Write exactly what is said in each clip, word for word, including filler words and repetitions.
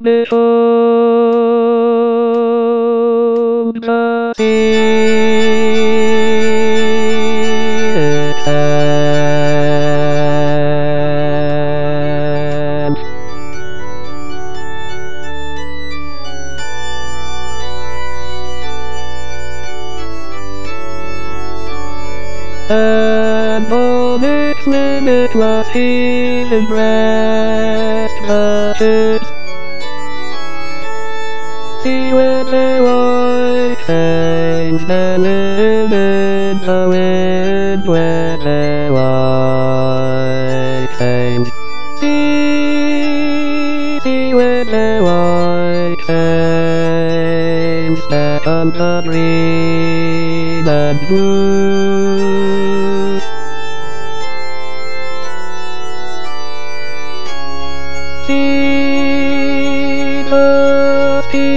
Behold the sea and and all its limitless healing breast touches. See when the white flames that live in the wind, when the white flames. See, see when the white flames that on the green and blue. See the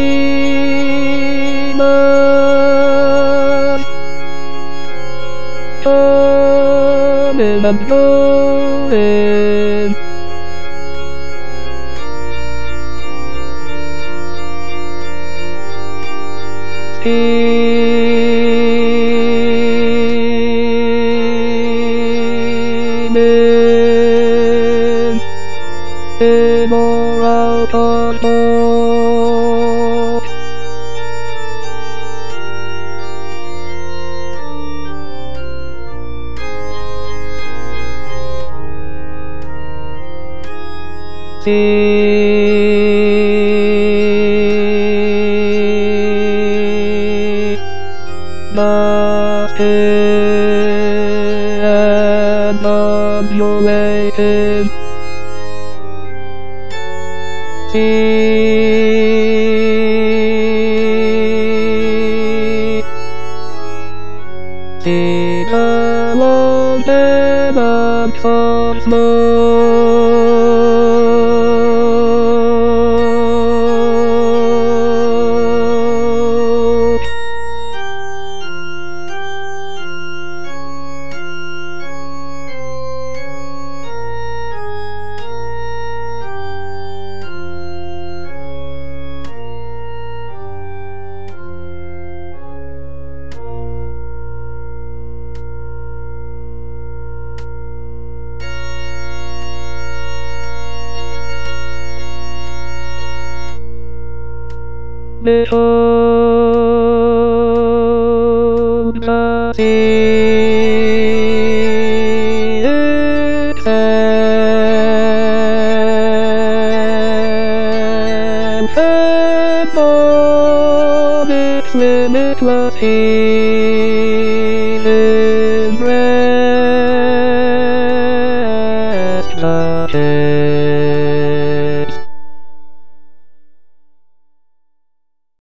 steamers coming and going. Steaming in or out on board. See the still undulating. See, see the London and smoke. Behold the sea and all its limitless healing breast touches.